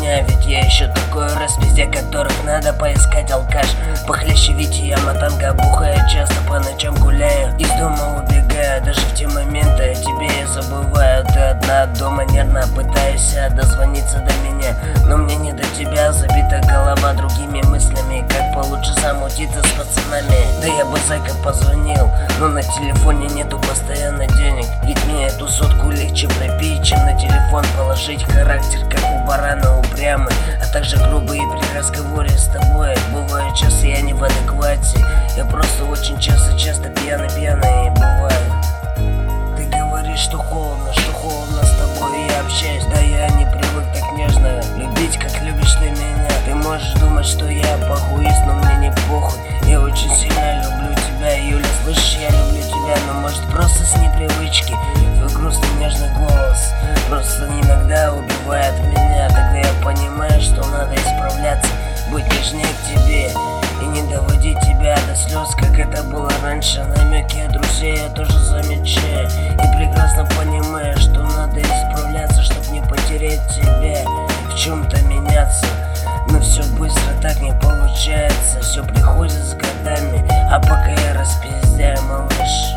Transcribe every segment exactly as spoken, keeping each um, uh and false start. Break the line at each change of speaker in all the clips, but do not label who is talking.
меня, ведь я еще такой распизде, которых надо поискать алкаш. Похлеще Вити, я матанга, бухаю, часто по ночам гуляю, из дома убегаю, даже в те моменты о тебе я забываю. Ты одна дома, нервно пытаешься дозвониться до меня, но мне не до тебя, забита голова другими мыслями, как получше замутиться с пацанами. Да я бы зайка позвонил, но на телефоне нету постоянно денег, ведь мне эту сотку легче пропить, чем на телефон положить. Характер как у барана упрямый, а также грубый при разговоре с тобой. Бывают часы я не в адеквате, я просто очень часто-часто пьяный-пьяный бываю. Ты говоришь, что холодно, что холодно с тобой я общаюсь, да я не привык так нежно любить, как любишь ты меня. Ты можешь думать, что я похуист, но мне не похуй, я очень сильно люблю тебя, Юля, слышишь, я люблю тебя, но может просто с непривычки твой грустный нежный голос просто иногда убивает меня. Тогда я понимаю, что надо исправляться, быть нежнее к тебе и не доводить тебя до слез, как это было раньше. Намеки от друзей я тоже замечаю и прекрасно понимаю, что надо исправляться, чтоб не потерять тебя, в чем-то меняться. Но все быстро так не получается, все приходит с годами, а пока я распиздяю, малыш.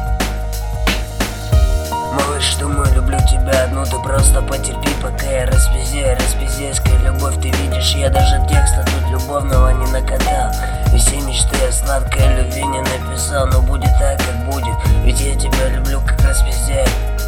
Малыш, думаю, люблю тебя одну, ты просто потерпи, пока я распиздяю. Распиздяйская любовь, ты видишь, я даже текста тут любовного не накатал, и все мечты о сладкой любви не написал. Но будет так, как будет, ведь я тебя люблю, как распиздяю.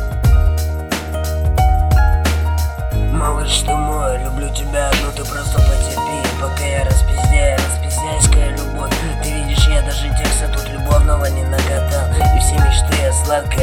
Малыш, ты мой, люблю тебя одну, ты просто потерпи, пока я распиздяю. Распиздяйская любовь, ты видишь, я даже текста тут любовного не накатал, и все мечты о сладкой